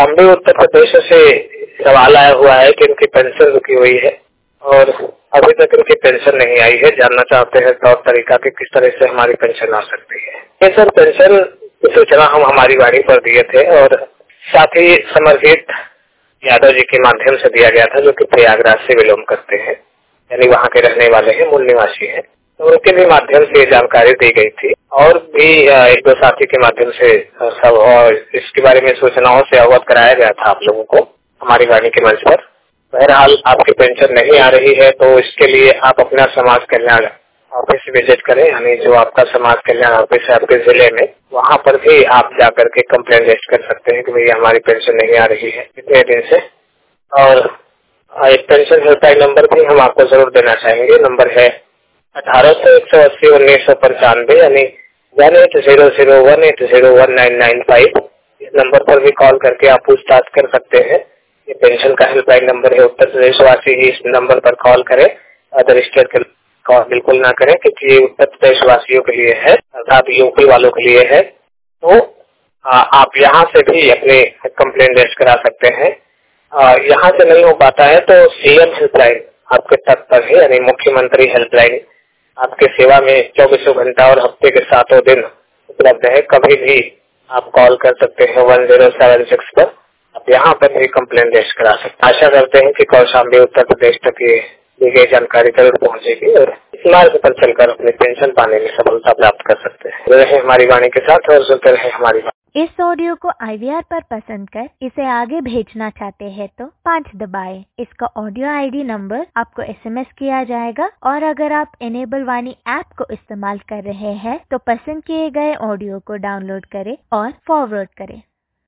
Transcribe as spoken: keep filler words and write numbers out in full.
कौशाम्बी उत्तर प्रदेश से सवाल आया हुआ है कि इनकी पेंशन रुकी हुई है और अभी तक इनकी पेंशन नहीं आई है। जानना चाहते हैं तौर तरीका कि किस तरह से हमारी पेंशन आ सकती है। ये सर पेंशन की सूचना हम हमारी वाणी पर दिए थे और साथ ही समरजीत यादव जी के माध्यम से दिया गया था, जो कि प्रयागराज से बिलोंग करते हैं, यानी वहाँ के रहने वाले हैं, मूल निवासी हैं। तो उनके भी माध्यम से जानकारी दी गई थी और भी एक दो साथी के माध्यम से सब और इसके बारे में सूचनाओं से अवगत कराया गया था आप लोगों को हमारी वाणी के मंच पर। बहरहाल आपकी पेंशन नहीं आ रही है तो इसके लिए आप अपना समाज कल्याण ऑफिस विजिट करें, यानी जो आपका समाज कल्याण ऑफिस है आपके जिले में, वहाँ पर भी आप जाकर के कंप्लेन रजिस्ट कर सकते हैं कि भैया हमारी पेंशन नहीं आ रही है इतने दिन से। और एक पेंशन हेल्पलाइन नंबर भी हम आपको जरूर देना चाहेंगे। नंबर है अठारह सौ एक सौ अस्सी उन्नीस सौ पंचानवे, यानी one eight zero zero one eight zero one nine nine five. इस नंबर पर भी कॉल करके आप पूछताछ कर सकते हैं। ये पेंशन का हेल्पलाइन नंबर है। उत्तर प्रदेश वासी ही इस नंबर पर कॉल करें, अदर स्टेट के कॉल बिल्कुल ना करें, क्योंकि ये उत्तर प्रदेश वासियों के लिए है, अर्थात यूपी वालों के लिए है। तो आ, आप यहाँ से भी अपने कंप्लेन रजिस्ट करा सकते हैं। यहाँ से नहीं हो पाता है तो सीएम हेल्पलाइन आपके तट पर है, यानी मुख्यमंत्री हेल्पलाइन आपके सेवा में चौबीसों घंटा और हफ्ते के सातों दिन उपलब्ध है। कभी भी आप कॉल कर सकते हैं वन जीरो सेवन सिक्स पर। आप यहाँ पर भी कंप्लेन रजिस्ट करा सकते हैं। आशा करते हैं कि कौशाम्बी उत्तर प्रदेश तक ये दी गई जानकारी जरूर पहुँचेगी और इस मार्ग पर चलकर अपनी पेंशन पाने में सफलता प्राप्त कर सकते हैं। रहे हमारी वाणी के साथ और सुनते रहे हमारी वाणी। इस ऑडियो को आईवीआर पर पसंद कर इसे आगे भेजना चाहते हैं तो पाँच दबाएं। इसका ऑडियो आईडी नंबर आपको एसएमएस किया जाएगा और अगर आप इनेबल वाणी ऐप को इस्तेमाल कर रहे हैं तो पसंद किए गए ऑडियो को डाउनलोड करें और फॉरवर्ड करें।